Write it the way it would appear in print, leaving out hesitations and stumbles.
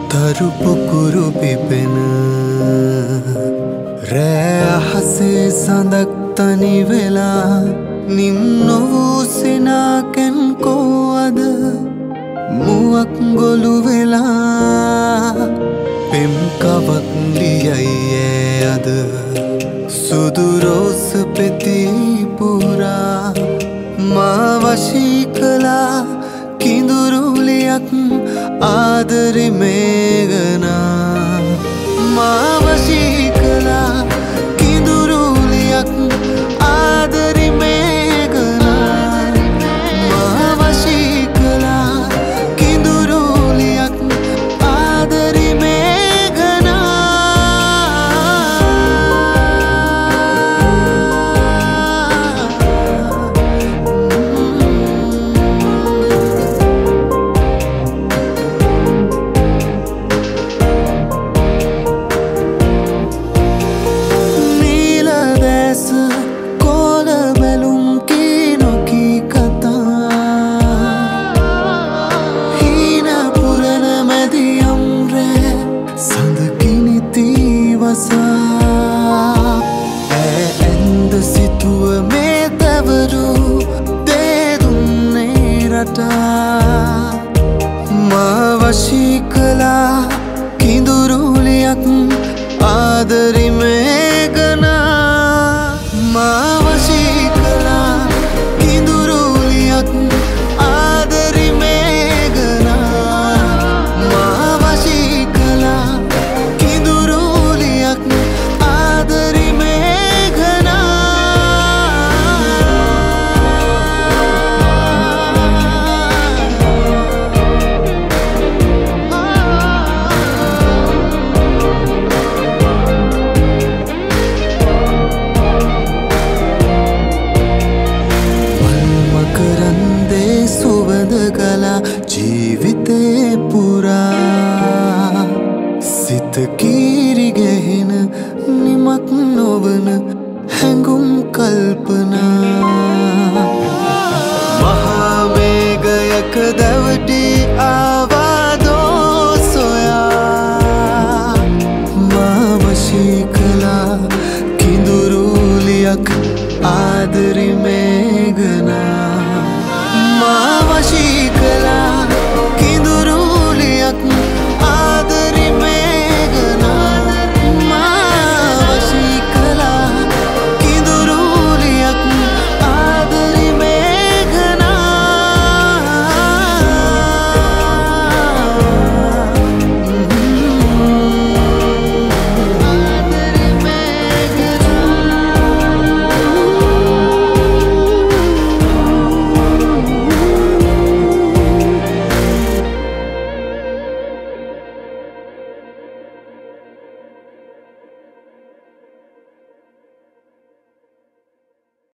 තරු පුකුරු පිපෙන රෑ අහසේ සඳක් තනි වෙලා නිම් නොවූ සිනාකෙන් කෝවද මුවක් ගොළු වෙලා පෙම් කවක් ලියයි අද සුදු රෝස පෙති පුරා මා වශී කළා කිඳුරුලියක් ආදරෙ මේගනා මා වශී කළා කිඳුරුලියක් ආදරෙ මේගනා මා වශී කළා කිඳුරුලියක් ආදරෙ ඇඳ සිතුව මේ තවරු දේදුන්නේ රටා මා වශී කළා කිඳුරුලියක් ආදරෙ